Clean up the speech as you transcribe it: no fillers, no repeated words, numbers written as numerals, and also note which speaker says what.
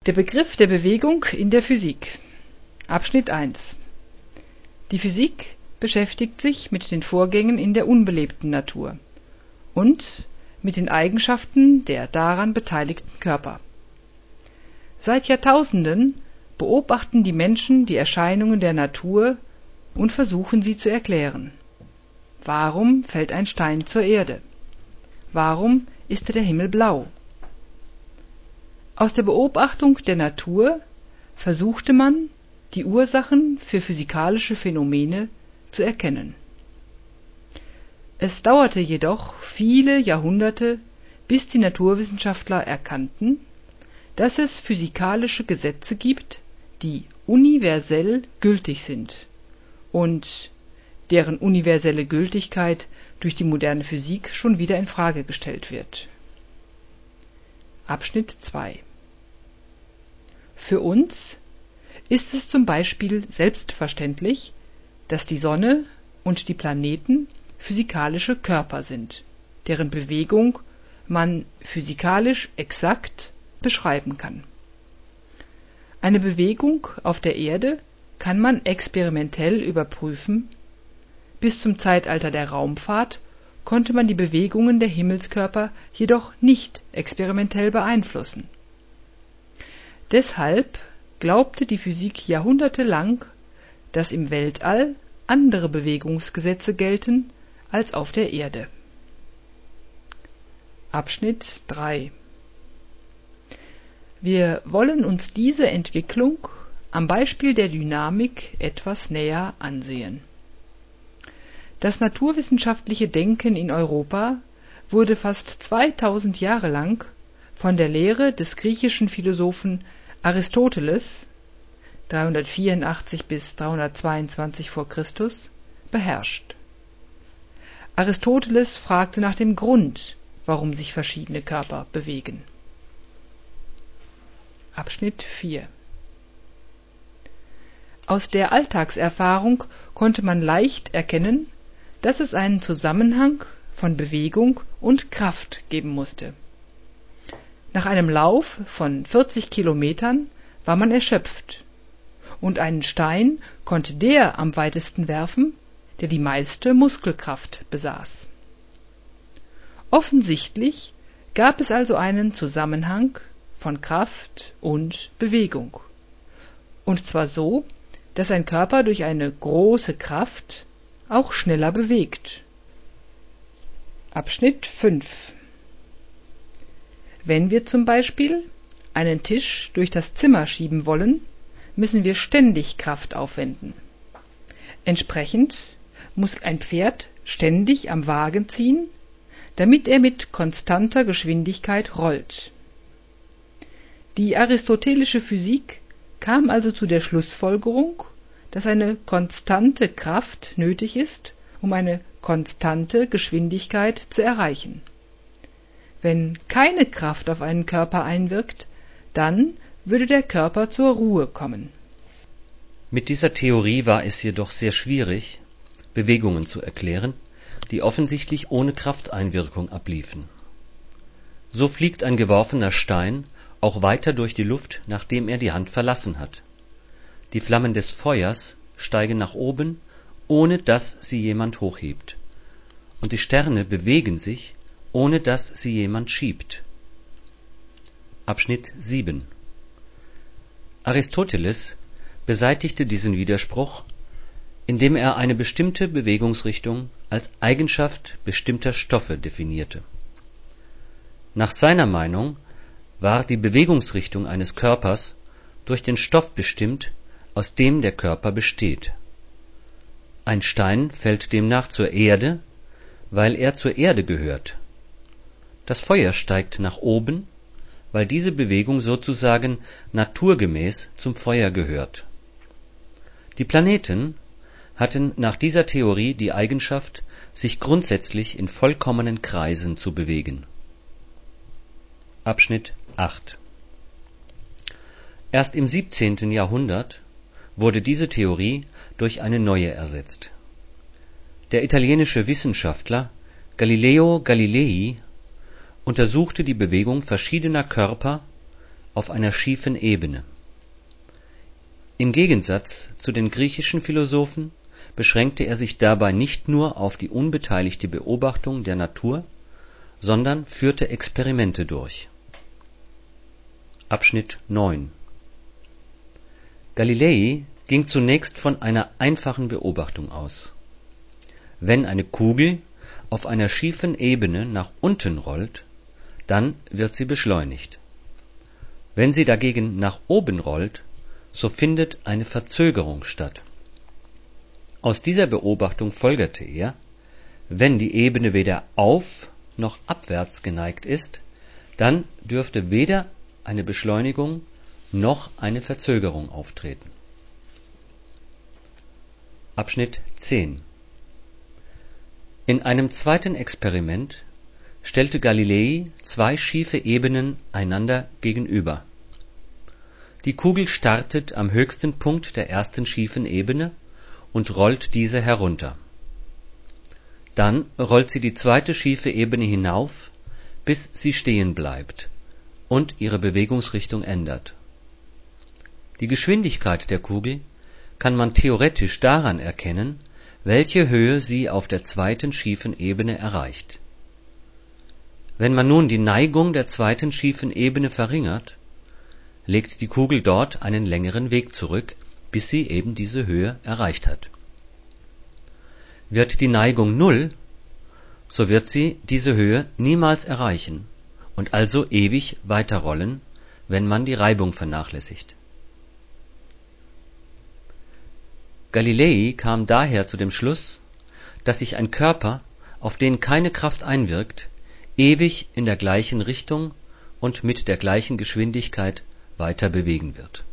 Speaker 1: Der Begriff der Bewegung in der Physik. Abschnitt 1. Die Physik beschäftigt sich mit den Vorgängen in der unbelebten Natur und mit den Eigenschaften der daran beteiligten Körper. Seit Jahrtausenden beobachten die Menschen die Erscheinungen der Natur und versuchen sie zu erklären. Warum fällt ein Stein zur Erde? Warum ist der Himmel blau? Aus der Beobachtung der Natur versuchte man, die Ursachen für physikalische Phänomene zu erkennen. Es dauerte jedoch viele Jahrhunderte, bis die Naturwissenschaftler erkannten, dass es physikalische Gesetze gibt, die universell gültig sind und deren universelle Gültigkeit durch die moderne Physik schon wieder in Frage gestellt wird. Abschnitt 2. Für uns ist es zum Beispiel selbstverständlich, dass die Sonne und die Planeten physikalische Körper sind, deren Bewegung man physikalisch exakt beschreiben kann. Eine Bewegung auf der Erde kann man experimentell überprüfen. Bis zum Zeitalter der Raumfahrt konnte man die Bewegungen der Himmelskörper jedoch nicht experimentell beeinflussen. Deshalb glaubte die Physik jahrhundertelang, dass im Weltall andere Bewegungsgesetze gelten als auf der Erde. Abschnitt 3. Wir wollen uns diese Entwicklung am Beispiel der Dynamik etwas näher ansehen. Das naturwissenschaftliche Denken in Europa wurde fast 2000 Jahre lang von der Lehre des griechischen Philosophen Aristoteles 384 bis 322 v. Chr. beherrscht. Aristoteles fragte nach dem Grund, warum sich verschiedene Körper bewegen. Abschnitt 4. Aus der Alltagserfahrung konnte man leicht erkennen, dass es einen Zusammenhang von Bewegung und Kraft geben musste. Nach einem Lauf von 40 Kilometern war man erschöpft, und einen Stein konnte der am weitesten werfen, der die meiste Muskelkraft besaß. Offensichtlich gab es also einen Zusammenhang von Kraft und Bewegung, und zwar so, dass ein Körper durch eine große Kraft auch schneller bewegt. Abschnitt 5. Wenn wir zum Beispiel einen Tisch durch das Zimmer schieben wollen, müssen wir ständig Kraft aufwenden. Entsprechend muss ein Pferd ständig am Wagen ziehen, damit er mit konstanter Geschwindigkeit rollt. Die aristotelische Physik kam also zu der Schlussfolgerung, dass eine konstante Kraft nötig ist, um eine konstante Geschwindigkeit zu erreichen. Wenn keine Kraft auf einen Körper einwirkt, dann würde der Körper zur Ruhe kommen.
Speaker 2: Mit dieser Theorie war es jedoch sehr schwierig, Bewegungen zu erklären, die offensichtlich ohne Krafteinwirkung abliefen. So fliegt ein geworfener Stein auch weiter durch die Luft, nachdem er die Hand verlassen hat. Die Flammen des Feuers steigen nach oben, ohne dass sie jemand hochhebt. Und die Sterne bewegen sich, ohne dass sie jemand schiebt. Abschnitt 7. Aristoteles beseitigte diesen Widerspruch, indem er eine bestimmte Bewegungsrichtung als Eigenschaft bestimmter Stoffe definierte. Nach seiner Meinung war die Bewegungsrichtung eines Körpers durch den Stoff bestimmt, aus dem der Körper besteht. Ein Stein fällt demnach zur Erde, weil er zur Erde gehört. Das Feuer steigt nach oben, weil diese Bewegung sozusagen naturgemäß zum Feuer gehört. Die Planeten hatten nach dieser Theorie die Eigenschaft, sich grundsätzlich in vollkommenen Kreisen zu bewegen. Abschnitt 8. Erst im 17. Jahrhundert wurde diese Theorie durch eine neue ersetzt. Der italienische Wissenschaftler Galileo Galilei untersuchte die Bewegung verschiedener Körper auf einer schiefen Ebene. Im Gegensatz zu den griechischen Philosophen beschränkte er sich dabei nicht nur auf die unbeteiligte Beobachtung der Natur, sondern führte Experimente durch. Abschnitt 9 Galilei ging zunächst von einer einfachen Beobachtung aus. Wenn eine Kugel auf einer schiefen Ebene nach unten rollt, dann wird sie beschleunigt. Wenn sie dagegen nach oben rollt, so findet eine Verzögerung statt. Aus dieser Beobachtung folgerte er, wenn die Ebene weder auf- noch abwärts geneigt ist, dann dürfte weder eine Beschleunigung noch eine Verzögerung auftreten. Abschnitt 10 In einem zweiten Experiment stellte Galilei zwei schiefe Ebenen einander gegenüber. Die Kugel startet am höchsten Punkt der ersten schiefen Ebene und rollt diese herunter. Dann rollt sie die zweite schiefe Ebene hinauf, bis sie stehen bleibt und ihre Bewegungsrichtung ändert. Die Geschwindigkeit der Kugel kann man theoretisch daran erkennen, welche Höhe sie auf der zweiten schiefen Ebene erreicht. Wenn man nun die Neigung der zweiten schiefen Ebene verringert, legt die Kugel dort einen längeren Weg zurück, bis sie eben diese Höhe erreicht hat. Wird die Neigung 0, so wird sie diese Höhe niemals erreichen und also ewig weiterrollen, wenn man die Reibung vernachlässigt. Galilei kam daher zu dem Schluss, dass sich ein Körper, auf den keine Kraft einwirkt, ewig in der gleichen Richtung und mit der gleichen Geschwindigkeit weiter bewegen wird